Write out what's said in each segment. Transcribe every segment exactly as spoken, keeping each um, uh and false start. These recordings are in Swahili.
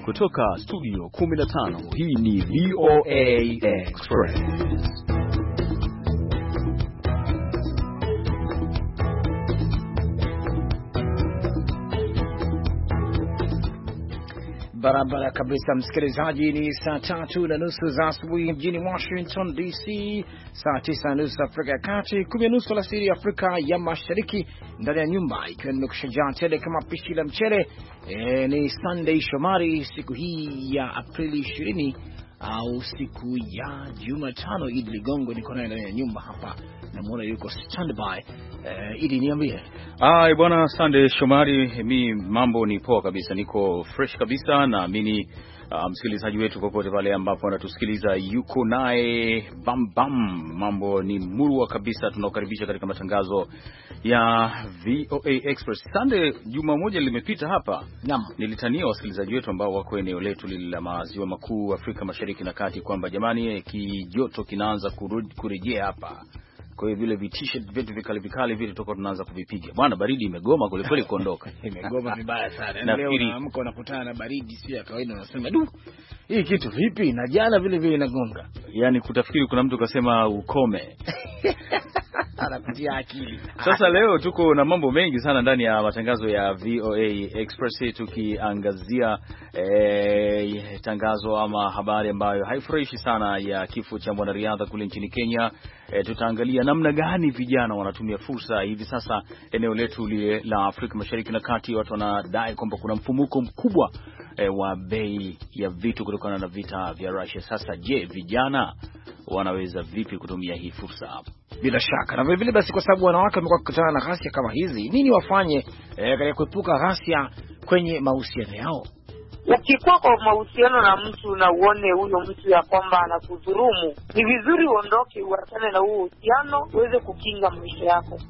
kutoka studio kumi na tano, hii ni V O A Express. Barabara kabisa msikilizaji, ni saa tatu na nusu za asubuhi mjini Washington D C, saa tisa na nusu Afrika ya Kati, kumi na nusu alasiri Afrika ya Mashariki. Ndani ya nyumba ikiwa nimekushajaa tele kama pishi la mchele. E, ni Sunday Shomari, siku hii ya Aprili ishirini au siku ya Jumatano. Idi Ligongo niko naye ndani ya nyumba hapa, namuona yuko standby. Uh, Idi niambie. Ah, bwana Sunday Shomari, mi mambo ni poa kabisa, niko fresh kabisa, na mimi uh, msikilizaji wetu popote pale ambapo anatusikiliza yuko naye bam bam, mambo ni murwa kabisa. Tunakaribisha katika matangazo ya V O A Express. Sunday, juma moja limepita hapa. Naam. Nilitania wasikilizaji wetu ambao wako eneo letu la maziwa makuu, Afrika Mashariki na Kati, kwamba jamani, kijoto kinaanza kurejea hapa. Kwa hiyo vile t-shirt vyetu vikali vikali vile tutakuwa tunaanza kuvipiga. Bwana, baridi imegoma kule kweli kuondoka. Imegoma vibaya sana. Leo unaamka unakutana na baridi sio ya kawaida, unasema du, hii kitu vipi? Na jana vile vile inagonga. Yaani kutafikiri kuna mtu kasema ukome. Anakutia akili. Sasa leo tuko na mambo mengi sana ndani ya matangazo ya V O A Express, tukiangazia eh, tangazo ama habari ambayo haifurahishi sana ya kifo cha mwanariadha kule nchini Kenya. E, tutaangalia namna gani vijana wanatumia fursa hivi sasa eneo letu lile la Afrika Mashariki na Kati. Watu wanadai kwamba kuna mfumuko mkubwa e, wa bei ya vitu kutokana na vita vya Russia. Sasa je, vijana wanaweza vipi kutumia hii fursa hapo? Bila shaka. Na vile vile basi, kwa sababu wanawake wamekuwa kukutana na ghasia kama hizi, nini wafanye e, katika kuepuka ghasia kwenye mahusiano yao? Ukikuwa kwa mahusiano na mtu na uone huyo mtu ya kwamba anakudhulumu, ni vizuri uondoke, uachane na huo uhusiano, uweze kukinga maisha yako.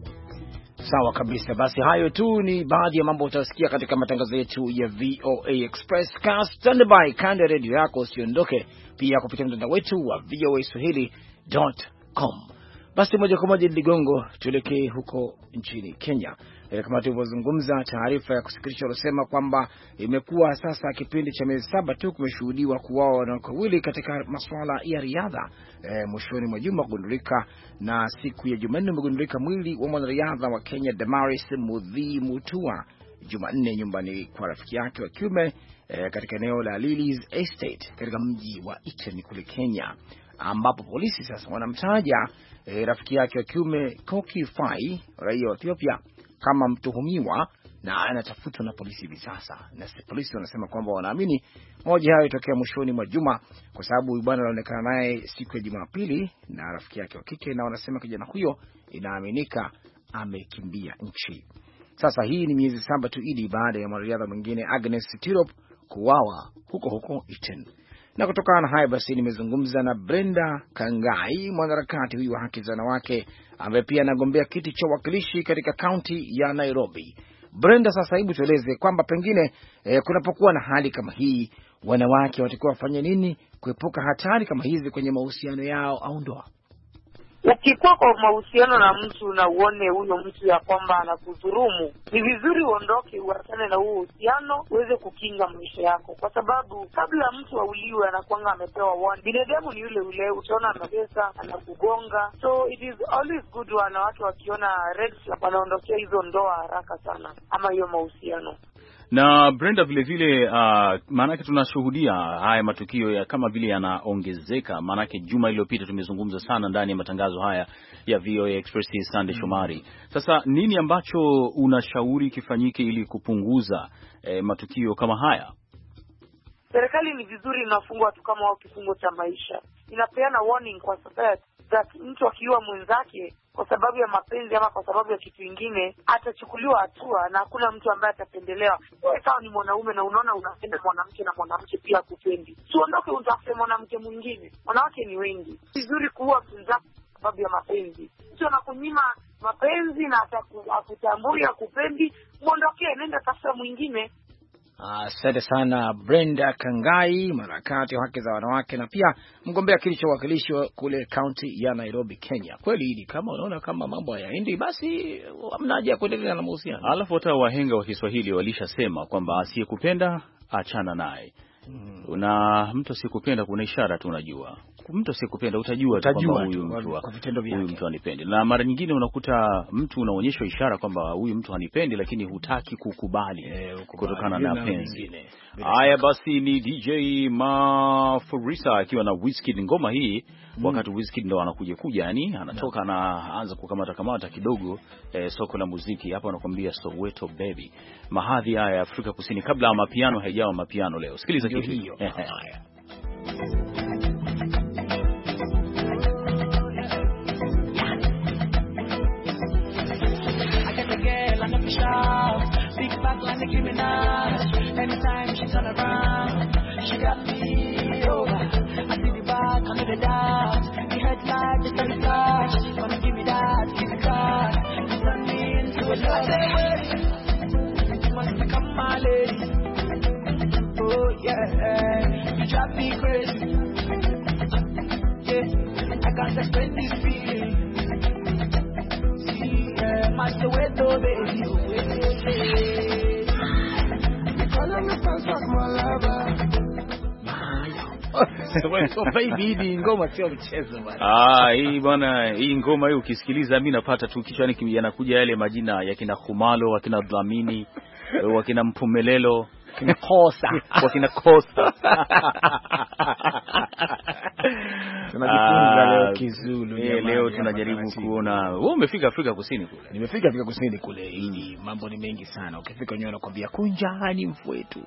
Sawa kabisa. Basi hayo tu ni baadhi ya mambo utasikia katika matangazo yetu ya V O A Express. Kaa standby kando ya radio yako, usiondoke, pia kupitia mtandao wetu wa V O A Swahili dot com. Basi moja kwa moja Ligongo, tuelekee huko nchini Kenya. E, kama tulivyozungumza, taarifa ya kusikitisha inasema kwamba imekuwa sasa kipindi cha miezi saba tu kumeshuhudiwa kuuawa wanawake wawili katika masuala ya riadha. E, mwishoni mwa juma kugundulika, na siku ya Jumanne umegundulika mwili wa mwanariadha wa Kenya Damaris Muthii Mutua Jumanne nyumbani kwa rafiki yake wa kiume e, katika eneo la Lilies Estate katika mji wa Iten kule Kenya, ambapo polisi sasa wanamtaja e, rafiki yake wa kiume Koki Fai, raia wa Ethiopia, kama mtuhumiwa na anatafutwa na polisi hivi sasa. Na polisi wanasema kwamba wanaamini moja hayo itokea mwishoni mwa juma, kwa sababu bwana anaonekana naye siku ya Jumapili na rafiki yake wa kike, na wanasema kijana huyo inaaminika amekimbia nchi. Sasa hii ni miezi saba tu Idi baada ya mwanariadha mwingine Agnes Tirop kuuawa huko huko Iten. Na kutokana na haya basi nimezungumza na Brenda Kangai, mwanaharakati huyu wa haki za wanawake ambaye pia anagombea kiti cha wakilishi katika kaunti ya Nairobi. Brenda, sasa hebu tueleze kwamba pengine eh, kunapokuwa na hali kama hii, wanawake watakuwa wafanye nini kuepuka hatari kama hizi kwenye mahusiano yao au ndoa? Ukikuwa kwa mahusiano na mtu na uone huyo mtu ya kwamba anakudhulumu, ni vizuri uondoke, uachane na huo uhusiano, uweze kukinga maisha yako, kwa sababu kabla mtu auliwe anakuanga amepewa warning. Binadamu ni yule ule, utaona anabesa, anakugonga. So it is always good wanawake wakiona red flag wanaondokea hizo ndoa haraka sana ama hiyo mahusiano. Na Brenda, vile vile uh, maanake tunashuhudia haya matukio ya kama vile yanaongezeka. Maanake juma iliyopita tumezungumza sana ndani ya matangazo haya ya V O A Express Sunday Shomari. Sasa nini ambacho unashauri kifanyike ili kupunguza eh, matukio kama haya? Serikali ni vizuri inafungwa watu kama wao kifungo cha maisha. Inapeana warning kwa society that mtu akiua mwenzake kwa sababu ya mapenzi ama kwa sababu ya kitu kingine atachukuliwa hatua, na hakuna mtu ambaye atapendelewa. Wewe kama ni mwanaume na unaona unapenda mwanamke na mwanamke pia kupendi, usiondoke utafute mwanamke mwingine. Wanawake ni wengi. Vizuri kuua mwenzako kwa sababu ya mapenzi. Mtu anakunyima mapenzi na atakutambui akupendi, muondokee, nenda tafuta mwingine. Asante uh, sana Brenda Kangai, mwanaharakati wa haki za wanawake na pia mgombea kiti cha uwakilishi kule kaunti ya Nairobi, Kenya. Kweli hili kama unaona kama mambo hayaendi, basi hamna haja ya kuendelea na mahusiano. Alafu hata wahenga wa Kiswahili walishasema kwamba asiyekupenda achana naye. Mm. Na mtu asikupenda kuna ishara tu unajua. Mtu asikupenda utajua tu kwamba huyu mtu kwa vitendo vyake huyu mtu hanipendi. Na mara nyingine unakuta mtu unaonyesha ishara kwamba huyu mtu hanipendi lakini hutaki kukubali e, kutokana na penzi. Haya basi ni D J Mafurisa akiwa na Wizkid ngoma hii mm. Wakati Wizkid ndo anakuja kuja yani anatoka no. na anza kukamata kamata kidogo eh, soko la muziki hapa anakuambia Soweto baby. Mahadhi haya Afrika Kusini kabla ya mapiano haijawa mapiano leo. Sikiliza kitu hiyo. Haya. Big back like Nicki Minaj. Anytime she turn around, she got me over. I see the back, I know the dance. The headlight, the telecast. Come give me that, give me that. You turn me into a lady. You must become my lady. Oh yeah, you drive me crazy. Yeah, I can't explain this feeling. See, yeah, my Soweto baby. So baby hii ngoma sio mchezo bwana. Ah, hii bwana, hii ngoma hii ukisikiliza mimi napata tu kichwani yanakuja yale majina ya kina Khumalo, wakina Dlamini, wakina Mpumelelo, kina Kosa, wakina Kosa. Tunajifunza leo Kizulu. Yeah, leo tunajaribu kuona. Wewe umefika Afrika Kusini kule? Nimefika Afrika Kusini kule. Hii mambo ni mengi sana. Ukifika wenyewe nakwambia kunjani mfwetu.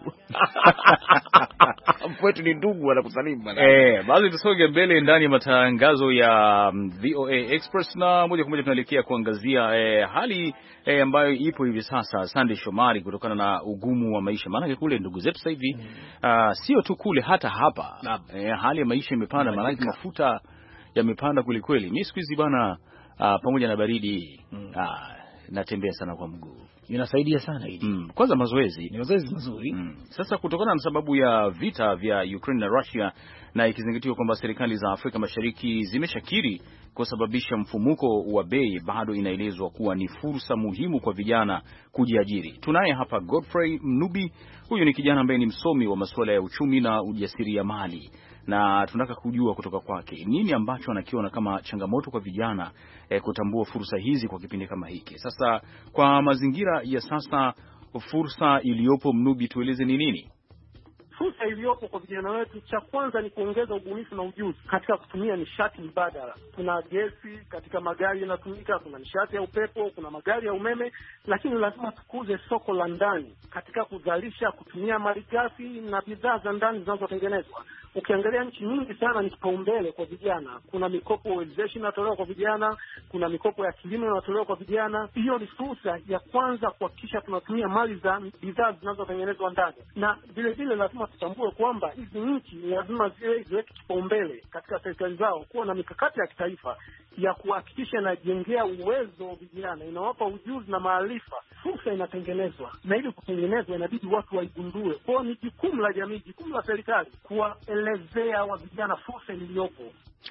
Mfwetu ni ndugu anakusalimu bwana. Eh, basi tusonge mbele ndani ya matangazo ya V O A Express na moja kwa moja tunaelekea kuangazia eh, hali eh, ambayo ipo hivi sasa Sunday Shomari kutokana na ugumu wa maisha. Maana kule ndugu zetu sasa hivi uh, sio tu kule hata hapa eh, hali ya maisha imepanda maana mafuta yamepanda kweli kweli. Mimi siku hizi bana uh, pamoja na baridi mm. uh, natembea sana kwa mguu. Inasaidia sana hili. Mm. Kwanza mazoezi. Ni mazoezi mazuri. Mm. Sasa kutokana na sababu ya vita vya Ukraine na Russia na ikizingatiwa kwamba serikali za Afrika Mashariki zimeshakiri kusababisha mfumuko wa bei, bado inaelezwa kuwa ni fursa muhimu kwa vijana kujiajiri. Tunaye hapa Godfrey Mnubi. Huyu ni kijana ambaye ni msomi wa masuala ya uchumi na ujasiriamali. Na tunataka kujua kutoka kwake nini ambacho anakiona kama changamoto kwa vijana eh, kutambua fursa hizi kwa kipindi kama hiki. Sasa kwa mazingira ya sasa, fursa iliyopo Mnubi, tueleze ni nini? Fursa iliyopo kwa vijana wetu, cha kwanza ni kuongeza ubunifu na ujuzi katika kutumia nishati mbadala. Kuna gesi katika magari yanatumika, kuna nishati ya upepo, kuna magari ya umeme, lakini lazima tukuze soko la ndani katika kuzalisha kutumia malighafi na bidhaa za ndani zinazotengenezwa. Ukiangalia nchi nyingi sana ni kipaumbele kwa vijana. Kuna mikopo wezeshi inatolewa kwa vijana, kuna mikopo ya kilimo inatolewa kwa vijana. Hiyo ni fursa ya kwanza kuhakikisha tunatumia mali za bidhaa zinazotengenezwa ndani. Na vile vile lazima tutambue kwamba hizi nchi lazima ziwe ziweke kipaumbele katika serikali zao kuwa na mikakati ya kitaifa ya kuhakikisha inajengea uwezo vijana, inawapa ujuzi na maarifa. Fursa inatengenezwa, na ili kutengenezwa inabidi watu waigundue. Kwa hiyo ni jukumu la jamii, jukumu la serikali kuwaelezea wa vijana fursa iliyopo.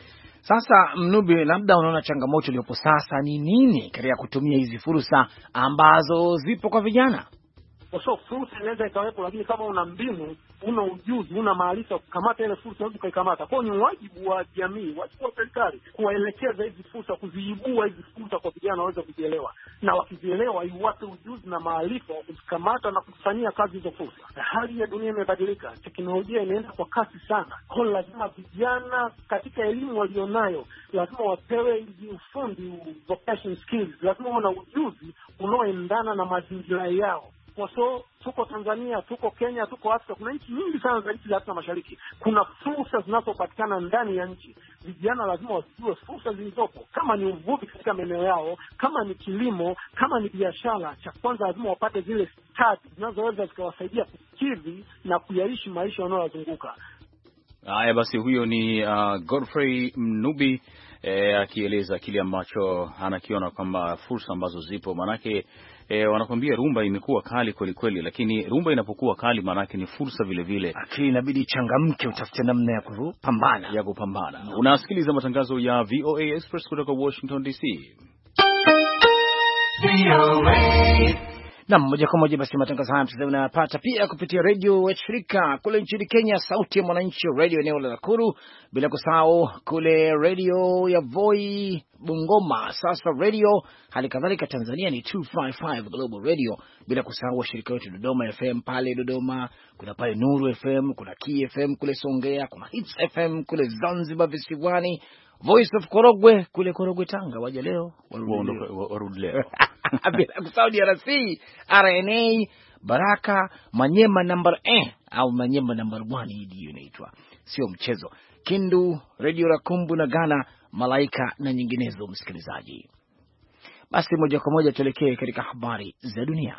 Sasa Mnubi, labda unaona changamoto iliyopo sasa ni nini katika kutumia hizi fursa ambazo zipo kwa vijana? Kwa sababu fursa inaweza ikawepo, lakini kama una mbinu, una ujuzi, una maarifa kukamata ile fursa, unaweza kuikamata. Kwa hiyo ni wajibu wa jamii, wajibu wa serikali kuwaelekeza hizi fursa, kuziibua hizi fursa kwa vijana waweze kuzielewa, na wakizielewa iwape ujuzi na maarifa wa kuzikamata na kufanyia kazi hizo fursa. Na hali ya dunia imebadilika, teknolojia inaenda kwa kasi sana. Kwa hiyo lazima vijana katika elimu walionayo lazima wapewe hizi ufundi, vocation skills, lazima wana ujuzi unaoendana na mazingira yao. Kwa so tuko Tanzania, tuko Kenya, tuko Afrika, kuna nchi nyingi sana za nchi za Afrika Mashariki. Kuna fursa zinazopatikana ndani ya nchi. Vijana lazima wasijue fursa zilizopo. Kama ni uvuvi katika maeneo yao, kama ni kilimo, kama ni biashara, cha kwanza lazima wapate zile stadi zinazoweza zikawasaidia kukidhi na kuyaishi maisha yanayowazunguka. Haya basi, huyo ni uh, Godfrey Mnubi eh, akieleza kile ambacho anakiona kwamba fursa ambazo zipo. Manake eh, wanakuambia rumba imekuwa kali kweli kweli, lakini rumba inapokuwa kali manake ni fursa vile vile. Akili inabidi changamke, utafute namna ya kupambana, ya kupambana. No. Unasikiliza matangazo ya V O A Express kutoka Washington D C. V O A Na moja kwa moja basi matangazo haya mtazamaji unayapata pia kupitia radio wa shirika kule nchini Kenya, Sauti ya Mwananchi radio eneo la Nakuru, bila kusahau kule radio ya Voi Bungoma, Sasa Radio, hali kadhalika Tanzania ni two fifty-five Global Radio, bila kusahau washirika wetu Dodoma F M pale Dodoma, kuna pale Nuru F M, kuna Ki F M kule Songea, kuna Hits F M kule Zanzibar visiwani, Voice of Korogwe kule Korogwe Tanga, waje leo warudi leo bila kusahau D R C, R N A, Baraka, Manyema number eh au Manyema number one, hii ndio inaitwa, sio mchezo, Kindu, Radio Rakumbu na Ghana, Malaika na nyinginezo. Msikilizaji, basi moja kwa moja tuelekee katika habari za dunia.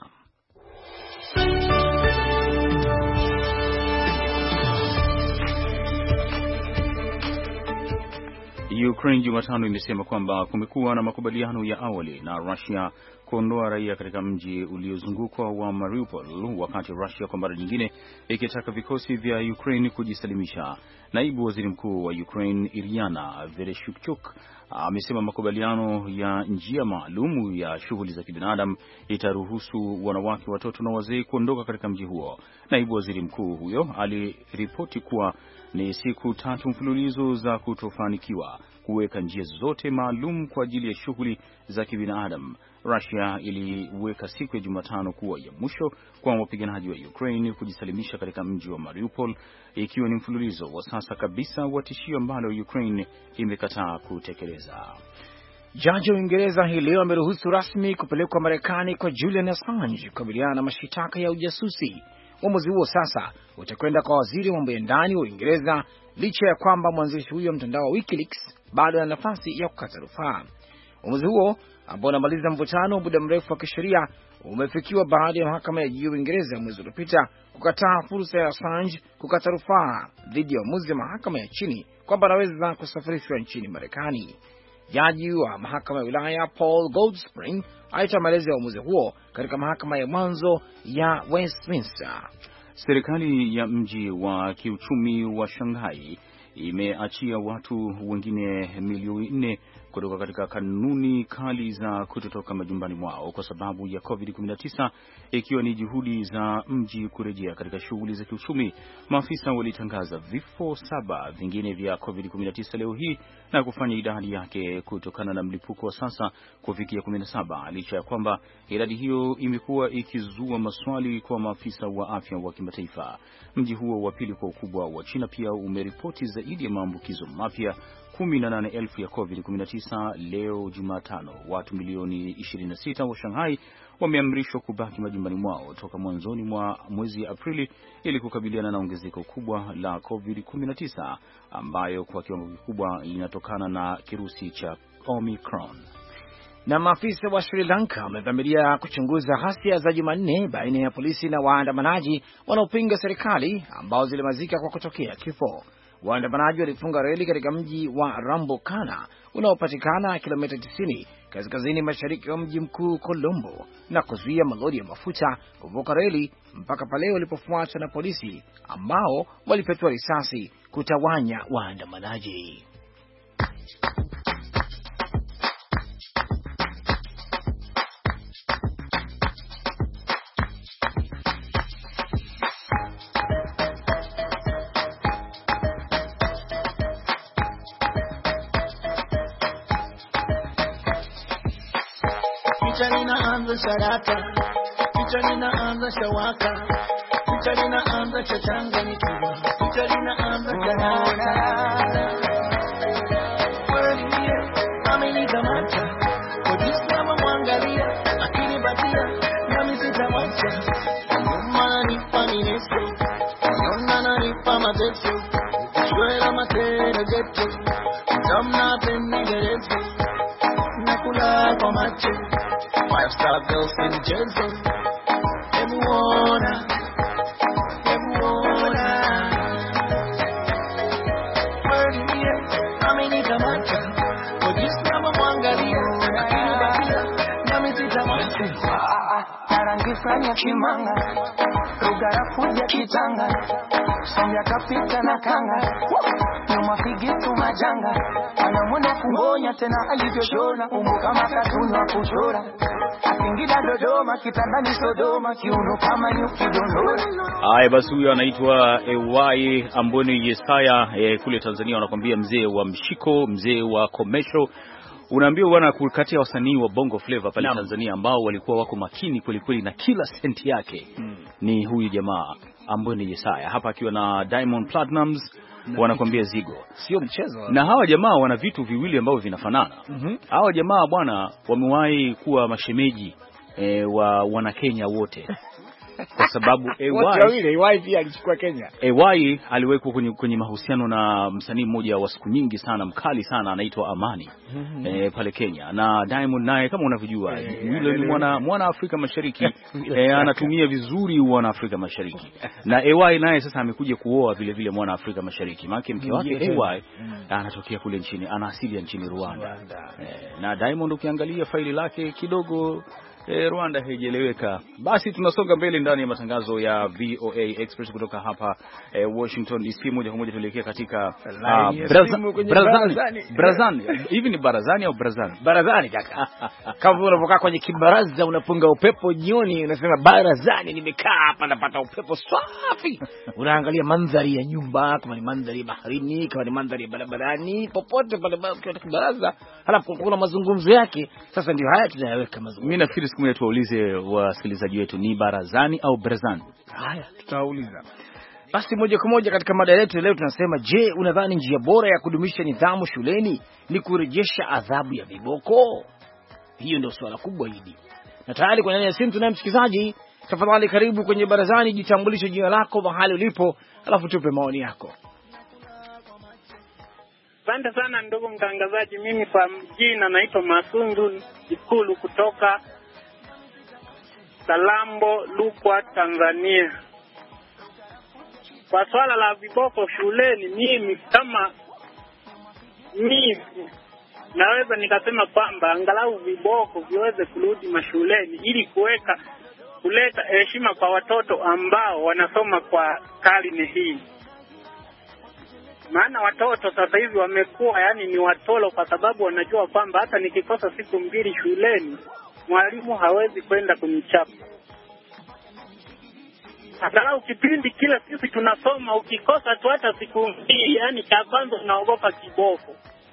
Ukraine Jumatano imesema kwamba kumekuwa na makubaliano ya awali na Russia kuondoa raia katika mji uliozungukwa wa Mariupol, wakati Russia kwa mara nyingine ikitaka vikosi vya Ukraine kujisalimisha. Naibu Waziri Mkuu wa Ukraine Iryna Vereshchuk amesema makubaliano ya njia maalum ya shughuli za kibinadamu itaruhusu wanawake, watoto na wazee kuondoka katika mji huo. Naibu Waziri Mkuu huyo aliripoti kuwa ni siku tatu mfululizo za kutofanikiwa kuweka njia zote maalum kwa ajili ya shughuli za kibinadamu. Russia iliweka siku ya Jumatano kuwa ya mwisho kwa wapiganaji wa Ukraine kujisalimisha katika mji wa Mariupol, ikiwa ni mfululizo wa sasa kabisa wa tishio ambalo Ukraine imekataa kutekeleza. Jaji wa Uingereza hii leo ameruhusu rasmi kupelekwa Marekani kwa Julian Assange kukabiliana na mashitaka ya ujasusi. Uamuzi huo sasa utakwenda kwa waziri wa mambo ya ndani wa Uingereza, licha ya kwamba mwanzilishi huyo mtandao wa WikiLeaks bado ana nafasi ya kukata rufaa. Uamuzi huo ambao unamaliza mvutano wa muda mrefu wa kisheria umefikiwa baada ya mahakama ya juu Uingereza mwezi uliopita kukataa fursa ya Assange kukata rufaa dhidi ya uamuzi wa mahakama ya chini kwamba anaweza kusafirishwa nchini Marekani. Jaji wa mahakama ya wilaya Paul Goldspring alitoa maelezo ya uamuzi huo katika mahakama ya mwanzo ya Westminster. Serikali ya mji wa kiuchumi wa Shanghai imeachia watu wengine milioni nne kutoka katika kanuni kali za kutotoka majumbani mwao kwa sababu ya covid kumi na tisa, ikiwa ni juhudi za mji kurejea katika shughuli za kiuchumi. Maafisa walitangaza vifo saba vingine vya covid kumi na tisa leo hii na kufanya idadi yake kutokana na mlipuko wa sasa kufikia kumi na saba, licha ya kwamba idadi hiyo imekuwa ikizua maswali kwa maafisa wa afya wa kimataifa. Mji huo wa pili kwa ukubwa wa China pia umeripoti zaidi ya maambukizo mapya kumi na nane elfu ya covid kumi na tisa leo Jumatano. Watu milioni ishirini na sita wa Shanghai wameamrishwa kubaki majumbani mwao toka mwanzoni mwa mwezi Aprili ili kukabiliana na ongezeko kubwa la covid kumi na tisa ambayo kwa kiwango kikubwa linatokana na kirusi cha Omicron. Na maafisa wa Sri Lanka wamedhamiria kuchunguza ghasia za Jumanne baina ya polisi na waandamanaji wanaopinga serikali ambao zilimalizika kwa kutokea kifo. Waandamanaji walifunga reli katika mji wa Rambokana unaopatikana kilomita tisini kaskazini mashariki wa mji mkuu Colombo na kuzuia malori ya mafuta kuvuka reli mpaka pale walipofuatwa na polisi ambao walipetwa risasi kutawanya waandamanaji. Picha linaanza sharaka, picha linaanza shawaka, picha linaanza chachanganyikiwa, picha linaanza karaka. Kweli mie amenikamata, kujisema mwangalia, akini batia, nami sitamwacha. Nyuma nipa mineso, nyona nanipa mateso, shwela matera geto, tamna peni gereto, nakula kwa macho. Five star girls in Jersey, everyone, everyone. Where do you? I'm in the matcha. But this time I'm wangalia. Akini batia, nami sitamwacha. Narangi franya chimanga, rugara fuja kitanga, sombya kapita na kanga, nyuma figitu majanga, anamuna kungonya tena alivyoshona, umbu kama katuni wa kuchora. Singida Dodoma kitandani Sodoma kiuno kama nyuki dondora. Haya basi, huyo anaitwa Ewai Amboni Yesaya e, kule Tanzania wanakuambia mzee wa mshiko, mzee wa komesho. Unaambiwa bwana kati ya wasanii wa Bongo Flava pale Tanzania ambao walikuwa wako makini kweli kweli na kila senti yake hmm. ni huyu jamaa Amboni Yesaya hapa akiwa na Diamond Platnumz wanakuambia Zigo. Sio mchezo. Na hawa jamaa wana vitu viwili ambavyo vinafanana. Mm-hmm. Hawa jamaa bwana wamewahi kuwa mashemeji e, wa wana Kenya wote. Kwa sababu Ewai pia alichukua Kenya. Ewai aliwekwa kwenye, kwenye mahusiano na msanii mmoja wa siku nyingi sana mkali sana anaitwa Amani mm-hmm. e, pale Kenya. Na Diamond naye kama unavyojua yule ni mwana mwana Afrika Mashariki e, anatumia vizuri wana Afrika Mashariki. Na Ewai naye sasa amekuja kuoa vile vile mwana Afrika Mashariki. Maana mke wake Ewai anatokea kule nchini, ana asili ya nchini Rwanda. E, na Diamond ukiangalia faili lake kidogo E, Rwanda haijeleweka. Basi tunasonga mbele ndani ya matangazo ya V O A Express kutoka hapa e, Washington D C. Moja kwa moja tuelekea katika uh, Barazani. Barazani. Hivi ni barazani au barazani? Barazani kaka. Kama unapokaa kwenye kibaraza unapunga upepo jioni unasema barazani, nimekaa hapa napata upepo safi. Unaangalia mandhari ya nyumba, kama ni mandhari ya baharini, kama ni mandhari ya barabarani, popote pale kwa kibaraza, halafu kuna mazungumzo yake. Sasa ndio haya tunayaweka mazungumzo. Mimi nafikiri siku moja tuwaulize wasikilizaji wetu ni barazani au barazani. Haya tutawauliza. Basi moja kwa moja katika mada yetu leo tunasema, je, unadhani njia bora ya kudumisha nidhamu shuleni ni kurejesha adhabu ya viboko? Hiyo ndio swala kubwa hili. Na tayari kwa nani ya simu tunaye msikilizaji. Tafadhali karibu kwenye barazani, jitambulishe jina lako, mahali ulipo, alafu tupe maoni yako. Asante sana ndugu mtangazaji, mimi kwa jina naitwa Masundu Ikulu kutoka Salambo, Lukwa, Tanzania. Kwa swala la viboko shuleni, mimi kama mimi naweza nikasema kwamba angalau viboko viweze kurudi mashuleni ili kuweka kuleta heshima kwa watoto ambao wanasoma kwa karne hii. Maana watoto sasa hivi wamekuwa yani ni watolo, kwa sababu wanajua kwamba hata nikikosa siku mbili shuleni mwalimu hawezi kwenda kunichapa. Angalau kipindi kila sisi tunasoma, ukikosa tu hata siku mbili yani cha kwanza unaogopa kiboko.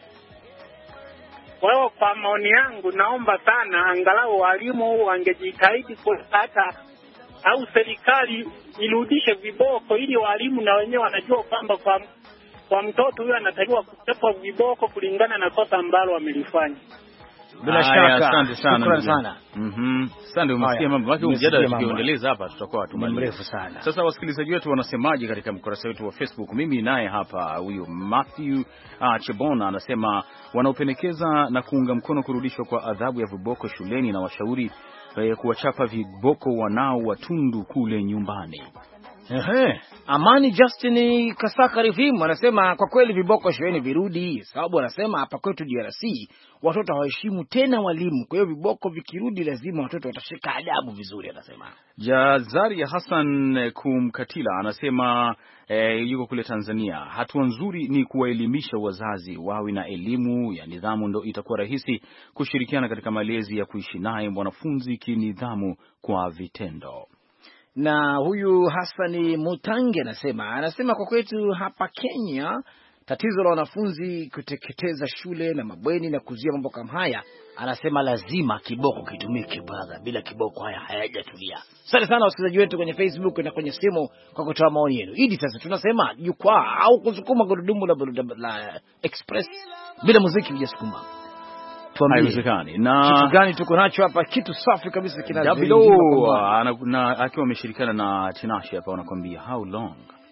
Kwa hiyo kwa maoni yangu naomba sana angalau walimu wangejitahidi kwa hata au serikali irudishe viboko, ili walimu na wenyewe wanajua kwamba kwa kwa mtoto huyo anatakiwa kuchapwa viboko kulingana na kosa ambalo wamelifanya. Bila shaka. Asante sana. Shukrani sana. Mhm. Asante, umesikia mambo. Wake mjadala tukiendeleza hapa tutakuwa tumalifu sana. Sasa wasikilizaji wetu wanasemaje katika mkurasa wetu wa Facebook? Mimi naye hapa huyu Matthew uh, Chebona anasema wanaopendekeza na kuunga mkono kurudishwa kwa adhabu ya viboko shuleni na washauri eh, kuwachapa viboko wanao watundu kule nyumbani. Ehe, Amani Justin Kasaka Rivim anasema kwa kweli viboko shuleni virudi, sababu anasema hapa kwetu D R C watoto hawaheshimu tena walimu. Kwa hiyo viboko vikirudi lazima watoto watashika adabu vizuri anasema. Jazaria Hassan Kumkatila anasema eh, yuko kule Tanzania. Hatua nzuri ni kuwaelimisha wazazi wawe na elimu ya nidhamu, ndo itakuwa rahisi kushirikiana katika malezi ya kuishi naye mwanafunzi kinidhamu kwa vitendo. Na huyu Hasani Mutange anasema anasema kwa kwetu hapa Kenya tatizo la wanafunzi kuteketeza shule na mabweni na kuzia mambo kama haya, anasema lazima kiboko kitumike brother, bila kiboko haya hayajatulia. Asante sana wasikilizaji wetu kwenye Facebook na kwenye simu kwa kutoa maoni yenu. Hidi sasa tunasema jukwaa au kusukuma gurudumu la, la Express bila muziki hujasukuma. Haiwezekani. Na kitu gani tuko nacho hapa? Kitu safi kabisa kinazo na akiwa ameshirikiana na Tinashe hapa wanakuambia how long.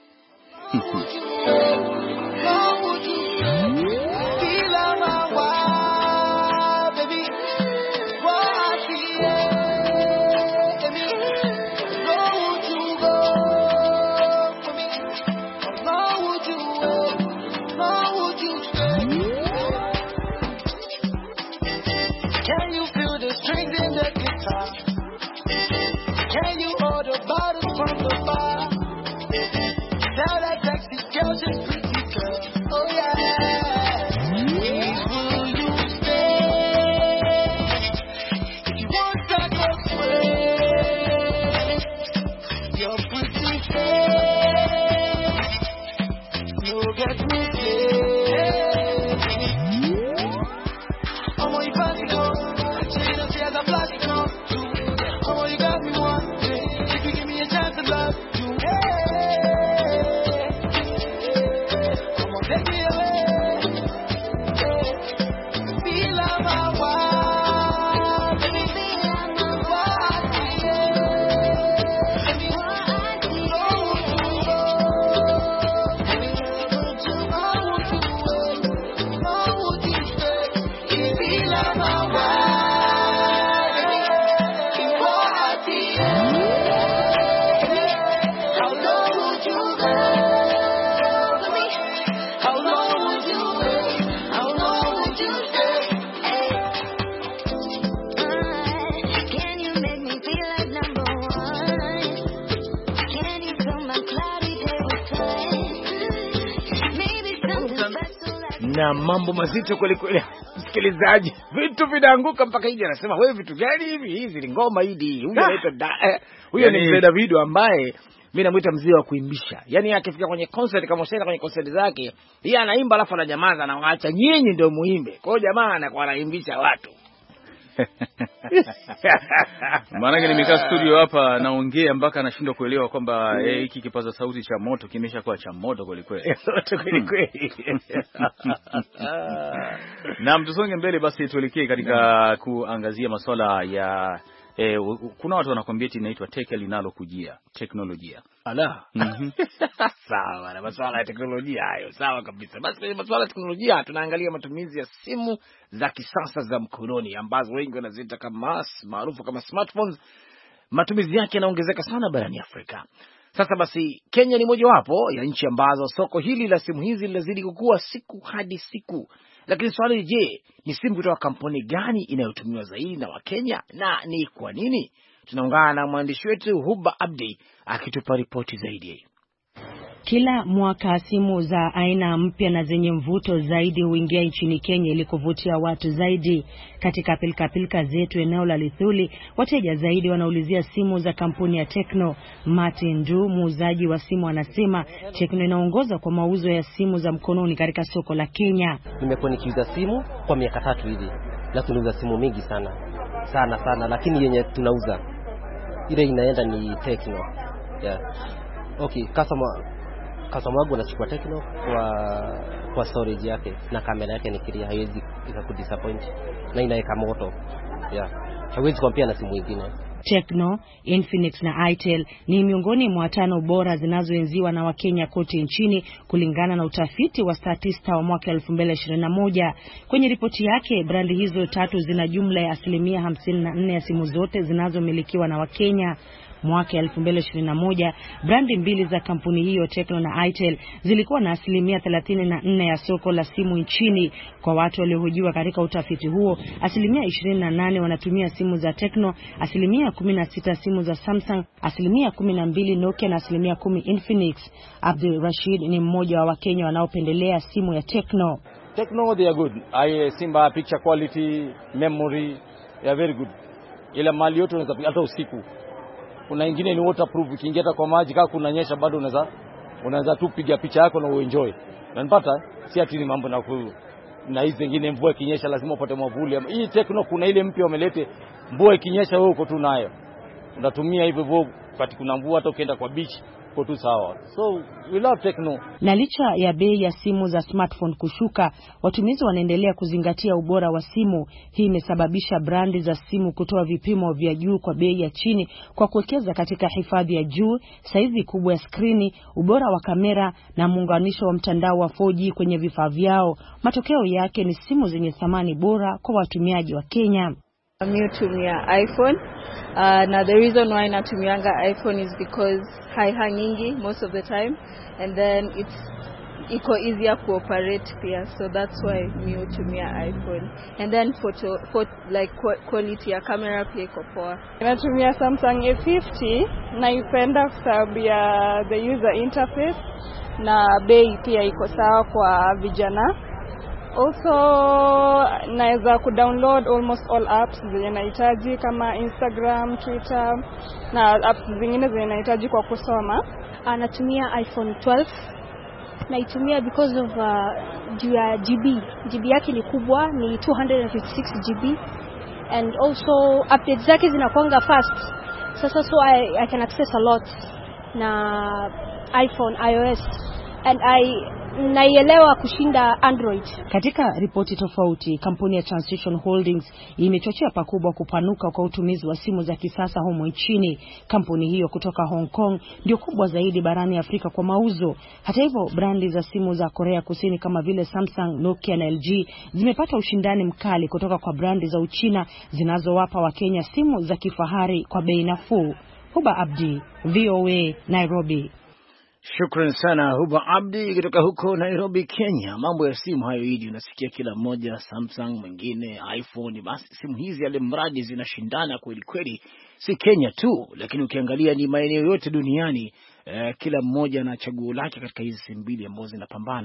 Can you order bottles from the bar? Tell that sexy girl just pretty na mambo mazito kweli kweli, msikilizaji, vitu vinaanguka mpaka Idi anasema wewe vitu gani hivi? Hizi ni ngoma Idi. Huyo anaitwa eh, huyo ni mzee Davido ambaye mimi namuita mzee wa kuimbisha. Yaani akifika kwenye concert, kama ushaenda kwenye concert zake, yeye anaimba alafu ananyamaza na waacha nyinyi ndio muimbe. Kwa hiyo jamaa anakuwa anaimbisha watu. Maana nimekaa studio hapa naongea mpaka anashindwa kuelewa kwamba hiki eh, kipaza sauti cha moto kimeshakuwa cha moto kweli kweli. Moto kweli kweli. Na mtusonge mbele basi tuelekee katika kuangazia masuala ya eh, kuna watu wanakuambia eti inaitwa teke linalokujia, teknolojia. Ala. Mhm. Sawa, na masuala ya teknolojia hayo, sawa kabisa. Basi kwenye masuala ya teknolojia tunaangalia matumizi ya simu za kisasa za mkononi ambazo wengi wanaziita kama maarufu kama smartphones. Matumizi yake yanaongezeka sana barani Afrika. Sasa basi Kenya ni mojawapo ya nchi ambazo soko hili la simu hizi linazidi kukua siku hadi siku. Lakini swali, je, ni simu kutoka kampuni gani inayotumiwa zaidi na Wakenya na ni kwa nini? Tunaungana na mwandishi wetu Huba Abdi akitupa ripoti zaidi. Kila mwaka simu za aina mpya na zenye mvuto zaidi huingia nchini Kenya ili kuvutia watu zaidi. Katika pilika pilika zetu eneo la Lithuli, wateja zaidi wanaulizia simu za kampuni ya Tecno. Martin Ndu, muuzaji wa simu, anasema Tecno inaongoza kwa mauzo ya simu za mkononi katika soko la Kenya. Nimekuwa nikiuza simu kwa miaka tatu hivi. Na tunauza simu mingi sana. Sana sana, lakini yenye tunauza ile inaenda ni Tecno. Yeah. Okay, customer customer wangu anachukua Tecno kwa kwa storage yake na kamera yake ni clear, haiwezi ikakudisappoint na inaweka moto. Yeah. Haiwezi compare na simu nyingine. Tecno, Infinix na Itel ni miongoni mwa tano bora zinazoenziwa na Wakenya kote nchini kulingana na utafiti wa Statista wa mwaka elfu mbili ishirini na moja. Kwenye ripoti yake, brandi hizo tatu zina jumla ya asilimia hamsini na nne ya simu zote zinazomilikiwa na Wakenya. Mwaka elfu mbili ishirini na moja, brandi mbili za kampuni hiyo, Tecno na Itel, zilikuwa na asilimia thelathini na nne ya soko la simu nchini. Kwa watu waliohojiwa katika utafiti huo, asilimia ishirini na nane wanatumia simu za Tecno, asilimia kumi na sita simu za Samsung, asilimia kumi na mbili Nokia na asilimia kumi Infinix. Abdul Rashid ni mmoja wa Wakenya wanaopendelea simu ya Tecno. Tecno, they are good. I Simba picture quality, memory, they are very good. Ila mali yote unaweza hata usiku. Kuna nyingine ni waterproof, ukiingia kwa maji kama kunanyesha bado unaweza unaweza tu piga picha yako na uenjoy. Unanipata? Si ati ni mambo na ku na hizi zingine mvua ikinyesha lazima upate mwavuli. Hii Tecno kuna ile mpya wamelete, mvua ikinyesha wewe uko tu nayo. Unatumia hivyo hivyo wakati kuna mvua, hata ukienda kwa beach uko tu sawa. So we love Tecno. Na licha ya bei ya simu za smartphone kushuka, watumizi wanaendelea kuzingatia ubora wa simu. Hii imesababisha brandi za simu kutoa vipimo vya juu kwa bei ya chini kwa kuwekeza katika hifadhi ya juu, saizi kubwa ya skrini, ubora wa kamera na muunganisho wa mtandao wa four G kwenye vifaa vyao. Matokeo yake ni simu zenye thamani bora kwa watumiaji wa Kenya. Mimi hutumia iPhone. Uh, now the reason why natumianga iPhone is because haihangingi most of the time, and then it's iko easier cooperate pia, so that's why mimi hutumia iPhone. And then photo, photo like quality ya camera pia iko poa. Natumia Samsung A fifty, naipenda kwa sababu ya the user interface na bei pia iko sawa kwa vijana. Also naweza kudownload almost all apps zenye nahitaji kama Instagram, Twitter na apps zingine zenye nahitaji kwa kusoma. Anatumia iPhone twelve. Naitumia because of uh, juu ya G B. G B yake ni kubwa, ni two hundred fifty-six G B, and also updates zake zinakuanga fast. Sasa so I, I can access a lot na iPhone iOS, and I naielewa kushinda Android. Katika ripoti tofauti, kampuni ya Transition Holdings imechochea pakubwa kupanuka kwa utumizi wa simu za kisasa humo nchini. Kampuni hiyo kutoka Hong Kong ndio kubwa zaidi barani Afrika kwa mauzo. Hata hivyo, brandi za simu za Korea Kusini kama vile Samsung, Nokia na L G zimepata ushindani mkali kutoka kwa brandi za Uchina zinazowapa Wakenya simu za kifahari kwa bei nafuu. Huba Abdi, V O A, Nairobi. Shukran sana Huba Abdi kutoka huko Nairobi, Kenya. Mambo ya simu hayo hidi unasikia kila mmoja, Samsung, mwingine iPhone. Basi simu hizi yale mradi zinashindana kweli kweli, si Kenya tu, lakini ukiangalia ni maeneo yote duniani. Eh, kila mmoja na chaguo lake katika hizi simu mbili ambazo zinapambana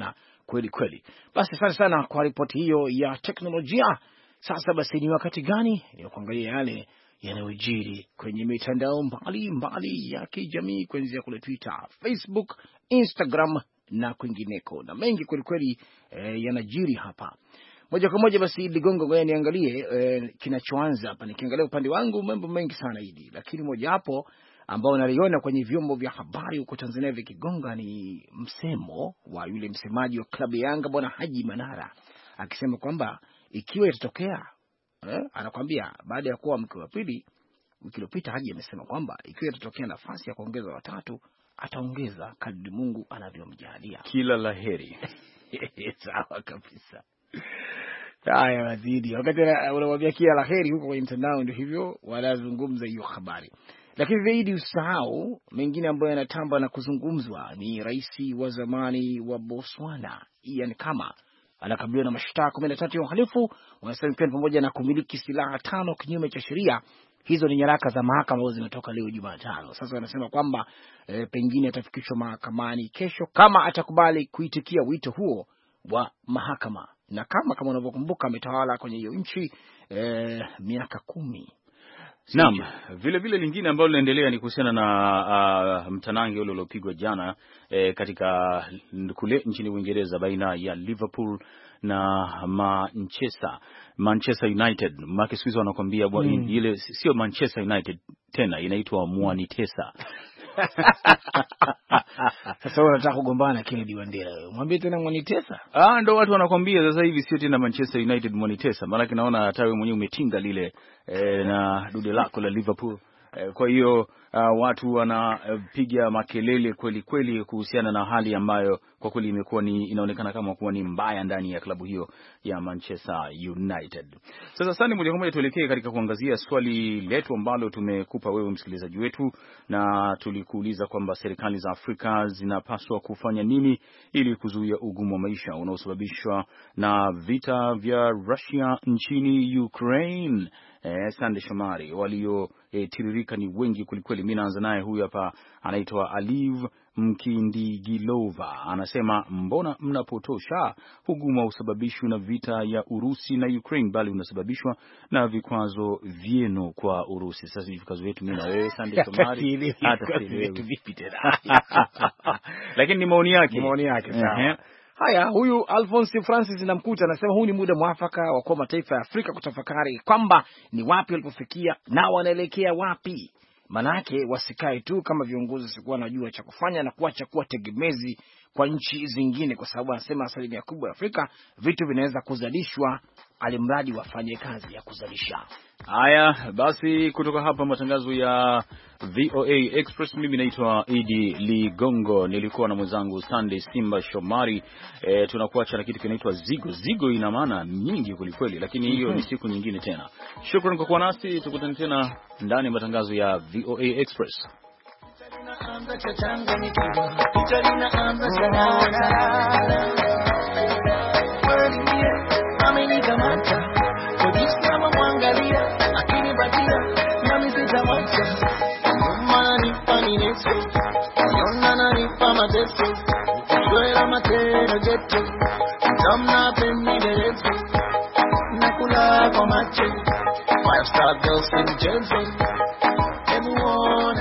kweli kweli. Basi asante sana kwa ripoti hiyo ya teknolojia. Sasa basi ni wakati gani ni kuangalia yale yanayojiri kwenye mitandao mbali mbali ya kijamii, kuanzia kule Twitter, Facebook, Instagram na kwingineko, na mengi kweli kweli eh, yanajiri hapa. Moja kwa moja basi Ligongo, ngoja niangalie eh, kinachoanza hapa. Nikiangalia upande wangu mambo mengi sana hidi, lakini moja hapo ambao naliona kwenye vyombo vya habari huko Tanzania vikigonga ni msemo wa yule msemaji wa klabu ya Yanga Bwana Haji Manara, akisema kwamba ikiwa itatokea eh, anakuambia baada ya kuwa mke wa pili wiki iliyopita, Haji amesema kwamba ikiwa itatokea nafasi ya kuongeza watatu ataongeza kadri Mungu anavyomjalia. Kila laheri. Sawa kabisa. Haya wazidi. Wakati unamwambia kila laheri huko kwenye mtandao, ndio hivyo wanazungumza hiyo habari. Lakini zaidi usahau mengine ambayo yanatamba na kuzungumzwa ni rais wa zamani wa Botswana Ian Khama anakabiliwa na mashtaka kumi na tatu ya uhalifu, wanasema pia pamoja na kumiliki silaha tano kinyume cha sheria. Hizo ni nyaraka za mahakama ambazo zimetoka leo Jumatano. Sasa wanasema kwamba e, pengine atafikishwa mahakamani kesho kama atakubali kuitikia wito huo wa mahakama. Na kama kama unavyokumbuka ametawala kwenye hiyo nchi e, miaka kumi. Naam, vile vile lingine ambalo linaendelea ni kuhusiana na uh, mtanange ule uliopigwa jana eh, katika kule nchini Uingereza baina ya Liverpool na Manchester Manchester United. Makiswizo wanakuambia mm. ile sio Manchester United tena, inaitwa Mwanitesa. Sasa wanataka kugombana Kennedy Wandera, wewe mwambie tena Mwanitesa. Ah, ndio watu wanakuambia sasa hivi sio tena Manchester United Mwanitesa, maana naona hata wewe mwenyewe umetinga lile eh, na dude lako la Liverpool. Eh, kwa hiyo uh, watu wanapiga uh, makelele kweli kweli kuhusiana na hali ambayo kwa kweli imekuwa ni inaonekana kama kuwa ni mbaya ndani ya klabu hiyo ya Manchester United. Sasa sasa moja kwa moja tuelekee katika kuangazia swali letu ambalo tumekupa wewe msikilizaji wetu, na tulikuuliza kwamba serikali za Afrika zinapaswa kufanya nini ili kuzuia ugumu wa maisha unaosababishwa na vita vya Russia nchini Ukraine. Eh, Sande Shomari walio eh, tiririka ni wengi kulikweli. Mimi naanza naye, huyu hapa anaitwa Aliv Mkindigilova, anasema mbona mnapotosha, huguma usababishwa na vita ya Urusi na Ukraine bali unasababishwa na vikwazo vyenu kwa Urusi. Sasa vikwazo vyetu mimi na wewe Sande Shomari hata vipi vipi tena. Lakini ni maoni yake, maoni yake sawa. Haya, huyu Alphonse Francis namkuta anasema huu ni muda mwafaka wa kwa mataifa ya Afrika kutafakari kwamba ni wapi walipofikia na wanaelekea wapi. Manake wasikae tu kama viongozi sikuwa wanajua cha kufanya na kuacha kuwa tegemezi kwa nchi zingine, kwa sababu anasema asilimia kubwa ya Afrika vitu vinaweza kuzalishwa alimradi wafanye kazi ya kuzalisha. Haya basi, kutoka hapa matangazo ya V O A Express, mimi naitwa Idi Ligongo, nilikuwa na mwenzangu Sunday Simba Shomari. E, tunakuacha na kitu kinaitwa Zigo. Zigo ina maana nyingi kulikweli, lakini hiyo ni siku nyingine tena. Shukrani kwa kuwa nasi, tukutane tena ndani ya matangazo ya V O A Express. This